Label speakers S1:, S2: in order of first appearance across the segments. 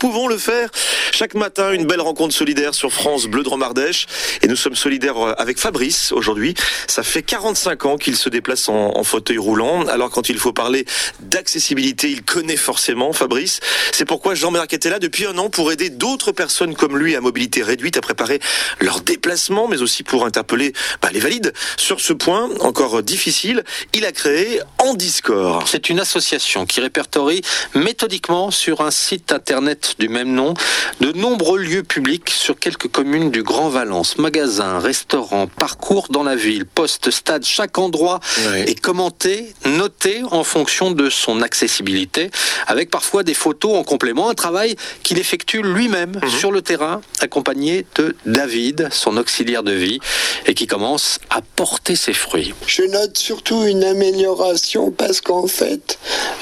S1: pouvons le faire. Chaque matin, une belle rencontre solidaire sur France Bleu Drôme-Ardèche. Et nous sommes solidaires avec Fabrice aujourd'hui. Ça fait 45 ans qu'il se déplace en fauteuil roulant. Alors quand il faut parler d'accessibilité, il connaît forcément Fabrice. C'est pourquoi Jean-Bernard est là depuis un an pour aider d'autres personnes comme lui à mobilité réduite à préparer leur déplacement, mais aussi pour interpeller les valides. Sur ce point, encore difficile, il a créé Handiscore.
S2: C'est une association qui répertorie méthodiquement sur un site internet du même nom de nombreux lieux publics sur quelques communes du Grand Valence. Magasins, restaurants, parcours dans la ville, postes, stades, chaque endroit est commenté, noté en fonction de son accessibilité, avec parfois des photos en complément, un travail qu'il effectue lui-même sur le terrain, accompagné de David, son auxiliaire de vie, et qui commence à porter ses fruits.
S3: Je note surtout une amélioration parce qu'en fait,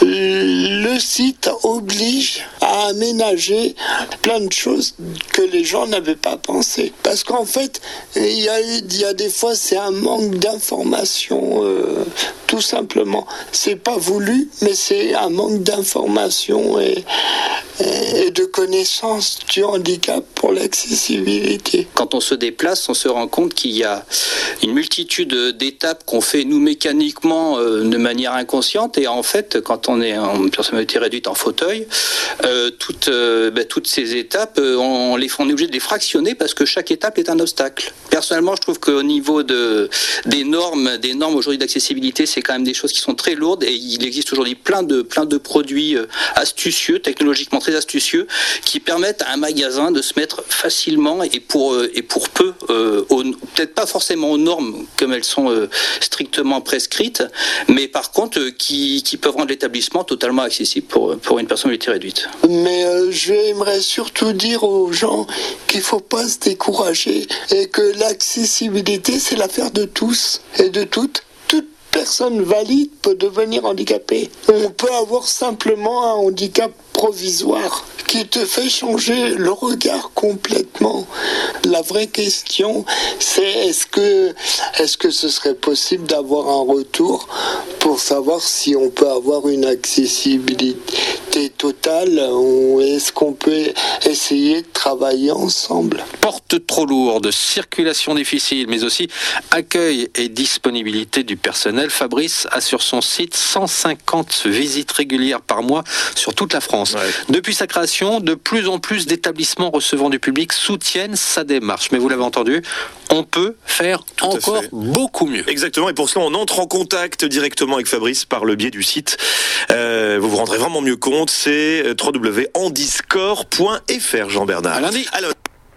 S3: le site oblige à aménager plein de choses que les gens n'avaient pas pensé. Parce qu'en fait, il y a des fois, c'est un manque d'information, tout simplement. C'est pas voulu, mais c'est un manque d'information et de connaissance du handicap pour l'accessibilité.
S4: Quand on se déplace, on se rend compte qu'il y a une multitude d'étapes qu'on fait nous mécaniquement de manière inconsciente, et en fait quand on est en personnalité réduite en fauteuil, toutes ces étapes on est obligé de les fractionner parce que chaque étape est un obstacle. Personnellement, je trouve qu'au niveau des normes aujourd'hui d'accessibilité, c'est quand même des choses qui sont très lourdes, et il existe aujourd'hui plein de produits astucieux, technologiquement très astucieux, qui permettent à un magasin de se mettre facilement et pour peu, peut-être pas forcément aux normes comme elles sont strictement prescrites, mais par contre qui peuvent rendre l'établissement totalement accessible pour une personne mobilité réduite.
S3: Mais j'aimerais surtout dire aux gens qu'il ne faut pas se décourager et que l'accessibilité, c'est l'affaire de tous et de toutes. Toute personne valide peut devenir handicapée. On peut avoir simplement un handicap provisoire qui te fait changer le regard complètement. La vraie question, c'est est-ce que ce serait possible d'avoir un retour pour savoir si on peut avoir une accessibilité totale, ou est-ce qu'on peut essayer de travailler ensemble?
S2: Porte trop lourde, circulation difficile, mais aussi accueil et disponibilité du personnel. Fabrice a sur son site 150 visites régulières par mois sur toute la France. Depuis sa création, de plus en plus d'établissements recevant du public soutiennent sa démarche. Mais vous l'avez entendu, on peut faire encore beaucoup mieux.
S1: Exactement, et pour cela, on entre en contact directement avec Fabrice par le biais du site. Vous vous rendrez vraiment mieux compte, c'est www.handiscore.fr, Jean-Bernard.
S2: À lundi.
S1: Alors...